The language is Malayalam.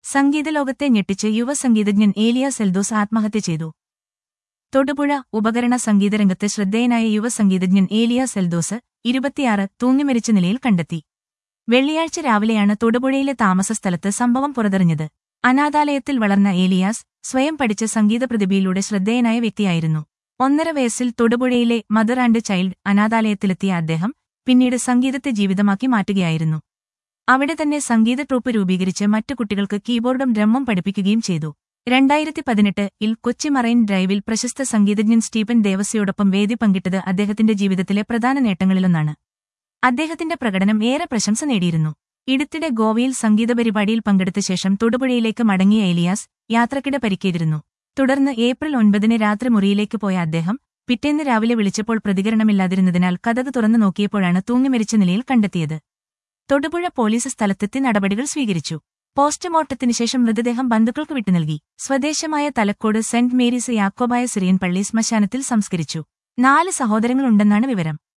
സംഗീതലോകത്തെ ഞെട്ടിച്ച് യുവസംഗീതജ്ഞൻ ഏലിയാസ് എൽദോസ് ആത്മഹത്യ ചെയ്തു. തൊടുപുഴ ഉപകരണ സംഗീതരംഗത്ത് ശ്രദ്ധേയനായ യുവസംഗീതജ്ഞൻ ഏലിയാസ് എൽദോസ് 26 തൂങ്ങിമരിച്ച നിലയിൽ കണ്ടെത്തി. വെള്ളിയാഴ്ച രാവിലെയാണ് തൊടുപുഴയിലെ താമസസ്ഥലത്ത് സംഭവം പുറത്തറിഞ്ഞത്. അനാഥാലയത്തിൽ വളർന്ന ഏലിയാസ് സ്വയം പഠിച്ച സംഗീത പ്രതിഭയിലൂടെ ശ്രദ്ധേയനായ വ്യക്തിയായിരുന്നു. 1.5 വയസ്സിൽ തൊടുപുഴയിലെ മദർ ആൻഡ് ചൈൽഡ് അനാഥാലയത്തിലെത്തിയ അദ്ദേഹം പിന്നീട് സംഗീതത്തെ ജീവിതമാക്കി മാറ്റുകയായിരുന്നു. അവിടെ തന്നെ സംഗീത ട്രൂപ്പ് രൂപീകരിച്ച് മറ്റു കുട്ടികൾക്ക് കീബോർഡും ഡ്രമ്മും പഠിപ്പിക്കുകയും ചെയ്തു. 2018-ൽ കൊച്ചി മറൈൻ ഡ്രൈവിൽ പ്രശസ്ത സംഗീതജ്ഞൻ സ്റ്റീഫൻ ദേവസിയോടൊപ്പം വേദി പങ്കിട്ടത് അദ്ദേഹത്തിന്റെ ജീവിതത്തിലെ പ്രധാന നേട്ടങ്ങളിലൊന്നാണ്. അദ്ദേഹത്തിന്റെ പ്രകടനം ഏറെ പ്രശംസ നേടിയിരുന്നു. ഇടുത്തിടെ ഗോവയിൽ സംഗീത പരിപാടിയിൽ പങ്കെടുത്ത ശേഷം തൊടുപുഴയിലേക്ക് മടങ്ങിയ ഏലിയാസ് യാത്രക്കിടെ പരിക്കേറ്റിരുന്നു. തുടർന്ന് ഏപ്രിൽ 9 രാത്രി മുറിയിലേക്ക് പോയ അദ്ദേഹം പിറ്റേന്ന് രാവിലെ വിളിച്ചപ്പോൾ പ്രതികരണമില്ലാതിരുന്നതിനാൽ കതക് തുറന്നു നോക്കിയപ്പോഴാണ് തൂങ്ങിമരിച്ച നിലയിൽ കണ്ടെത്തിയത്. തൊടുപുഴ പോലീസ് സ്ഥലത്തെത്തി നടപടികൾ സ്വീകരിച്ചു. പോസ്റ്റ്മോർട്ടത്തിന് ശേഷം മൃതദേഹം ബന്ധുക്കൾക്ക് വിട്ടുനൽകി. സ്വദേശമായ തലക്കോട് സെന്റ് മേരീസ് യാക്കോബായ സിറിയൻ പള്ളി ശ്മശാനത്തിൽ സംസ്കരിച്ചു. 4 സഹോദരങ്ങളുണ്ടെന്നാണ് വിവരം.